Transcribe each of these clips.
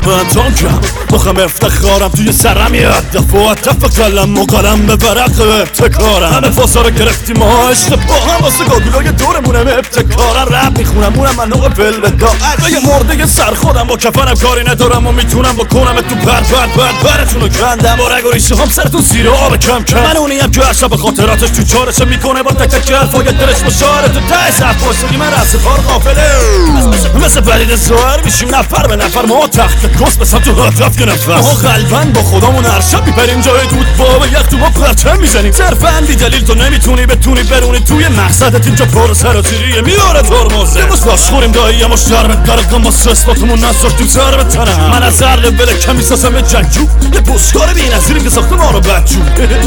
من تانکم مخم افتخارم توی سرم یاد دفعه قلم و قلم به ورق ابتکارم همه فاسا رو گرفتیم ها اشتباهم واسه گاگولای دورمونم ابتکارم رب میخونم اونم من نوع فل به داعت یه مرده سر خودم با کفنم کاری ندارم و میتونم بکنم تو برتونو کندم با رگ و ریشه هم سرتون زیر آب کم کم من اونیم که عشق به خاطراتش تو چارشه میکنه با تک تک حرفای دلش مشاره تو ته صف واسگی من رفت کار قافله مثل پدید ظاهر میشیم نفر به نفر ما تخت کس بسم تو هدف که نفس ما قلبن با خودمون هر شب میپریم جای دود باب یخ تو ما پرچم میزنیم صرفا بی دلیل تو نمیتونی بتونی برونی توی مقصدت اینجا پر سراتیریه میاره ترمزه یه مش باشخوریم دایی یه مش درمت درقم با سسلاتمون نذاشتیم سر به تنم من از هر لول کمی ساسم به جنگجو یه پشتکار بی نظیریم که ساخته ما رو بدجو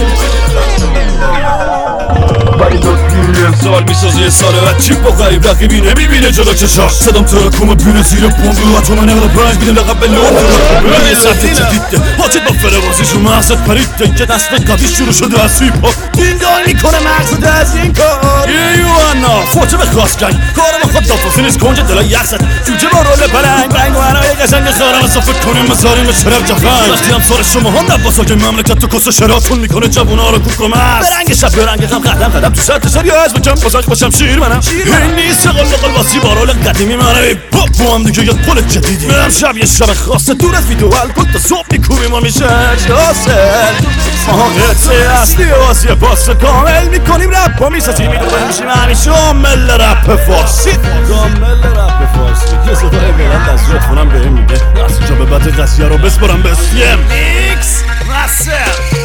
ولی یه سال میسازه یه سال بعد چیپ با غریب رقیبی نمیبینه جلو چشاش صدام ترکوم بینه زیر بومب و تو من اقلا پنج بیدیم لقب به لوم یه سبت جدیده حاجت با فره بازیشو محصد پریده که دست قوی شروع شده از سیپا دین دار میکنه مقصد از این کار یه یوانا فوچه به خواستگنگ کارم خود دافاسی نیست کنج دلای یخصد جوجه با رول پلنگ رنگ و هرهای قشنگ خارم اصافه کنیم مزاریم به شرف جفن وقتی هم سار شما هم نباسا که مملکت تو کس شراتون میکنه جوونا رو کوکومست برنگ شب برنگ غم قدم تو سرت سری از بچم بزرگ باشم شیر منم این نیست قل واسی بارول قدیمی منم با هم دیگه یه قول جدیدی برم شب یه شب خاصه دور از ویدیو الکل تا صبح میکوبیم و میشه شاسل قصه اصلی واسی پاس کامل میکنیم رپ و میسازیم میدونم میشیم همیشه عامل رپ فارسی عامل رپ فارسی یه صدای بلند از یاد خونم بهم میگه از اینجا به بعد قضیه رو بسپرم به سیم ایکس رسل